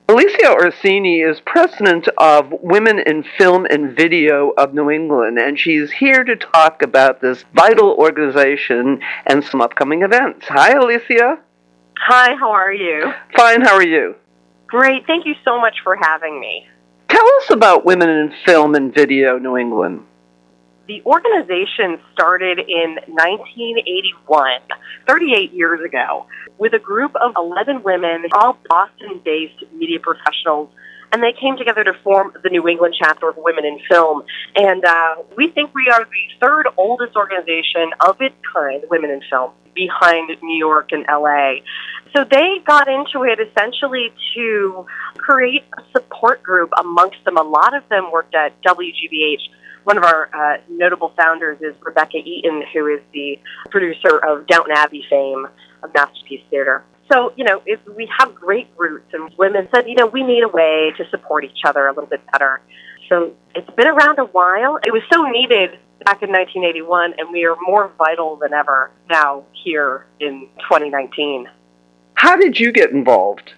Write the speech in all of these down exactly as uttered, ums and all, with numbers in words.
Alicia Orsini is president of Women in Film and Video of New England, and she's here to talk about this vital organization and some upcoming events. Hi, Alicia. Hi, how are you? Fine, how are you? Great, thank you so much for having me. Tell us about Women in Film and Video New England. The organization started in nineteen eighty-one, thirty-eight years ago, with a group of eleven women, all Boston-based media professionals, and they came together to form the New England chapter of Women in Film. And uh, we think we are the third oldest organization of its kind, Women in Film, behind New York and L A. So they got into it essentially to create a support group amongst them. A lot of them worked at W G B H. One of our uh, notable founders is Rebecca Eaton, who is the producer of Downton Abbey fame of Masterpiece Theater. So, you know, if we have great roots, and women said, you know, we need a way to support each other a little bit better. So it's been around a while. It was so needed back in nineteen eighty-one, and we are more vital than ever now here in twenty nineteen. How did you get involved?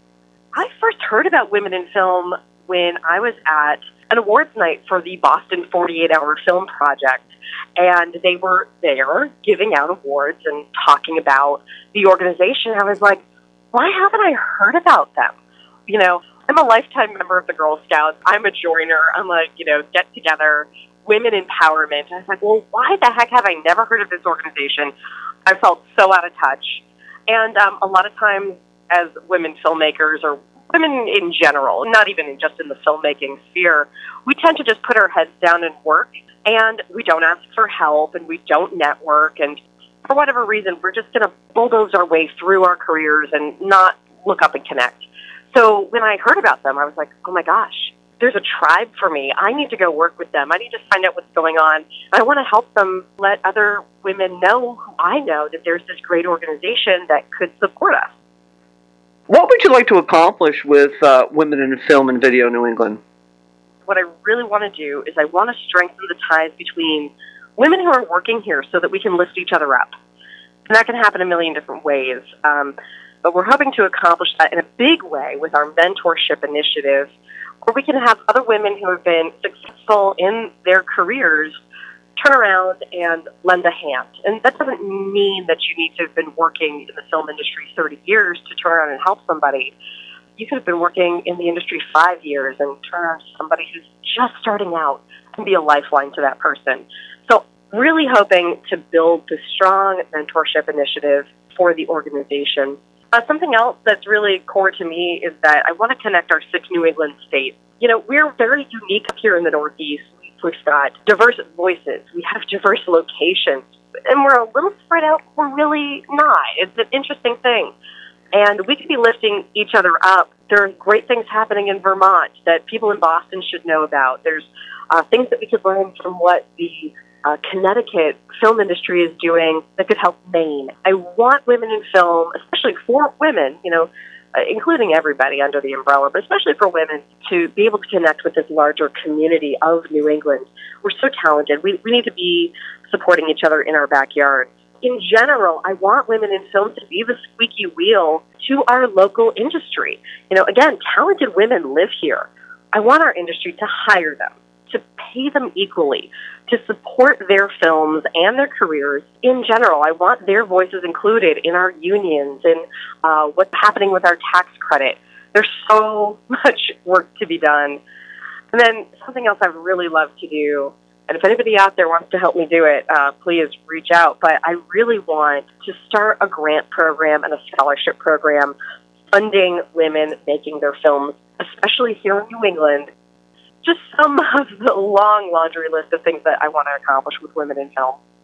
I first heard about Women in Film when I was at an awards night for the Boston forty-eight hour Film Project, and they were there giving out awards and talking about the organization. I was like, why haven't I heard about them? You know, I'm a lifetime member of the Girl Scouts. I'm a joiner. I'm like, you know, get together, women empowerment. And I was like, well, why the heck have I never heard of this organization? I felt so out of touch. And um, a lot of times as women filmmakers or women in general, not even just in the filmmaking sphere, we tend to just put our heads down and work, and we don't ask for help, and we don't network, and for whatever reason, we're just going to bulldoze our way through our careers and not look up and connect. So when I heard about them, I was like, oh my gosh, there's a tribe for me. I need to go work with them. I need to find out what's going on. I want to help them let other women know who I know that there's this great organization that could support us. What would you like to accomplish with uh, Women in Film and Video New England? What I really want to do is I want to strengthen the ties between women who are working here so that we can lift each other up. And that can happen a million different ways. Um, but we're hoping to accomplish that in a big way with our mentorship initiative, where we can have other women who have been successful in their careers turn around and lend a hand. And that doesn't mean that you need to have been working in the film industry thirty years to turn around and help somebody. You could have been working in the industry five years and turn around to somebody who's just starting out and be a lifeline to that person. So really hoping to build this strong mentorship initiative for the organization. Uh, something else that's really core to me is that I want to connect our six New England states. You know, we're very unique up here in the Northeast. We've got diverse voices. We have diverse locations. And we're a little spread out. We're really not. It's an interesting thing. And we could be lifting each other up. There are great things happening in Vermont that people in Boston should know about. There's uh, things that we could learn from what the uh, Connecticut film industry is doing that could help Maine. I want women in film, especially for women, you know, Uh, including everybody under the umbrella, but especially for women, to be able to connect with this larger community of New England. We're so talented. We, we need to be supporting each other in our backyard. In general, I want women in film to be the squeaky wheel to our local industry. You know, again, talented women live here. I want our industry to hire them, to pay them equally, to support their films and their careers in general. I want their voices included in our unions and uh, what's happening with our tax credit. There's so much work to be done. And then something else I really love to do, and if anybody out there wants to help me do it, uh, please reach out. But I really want to start a grant program and a scholarship program funding women making their films, especially here in New England. Just some of the long laundry list of things that I want to accomplish with Women in Film.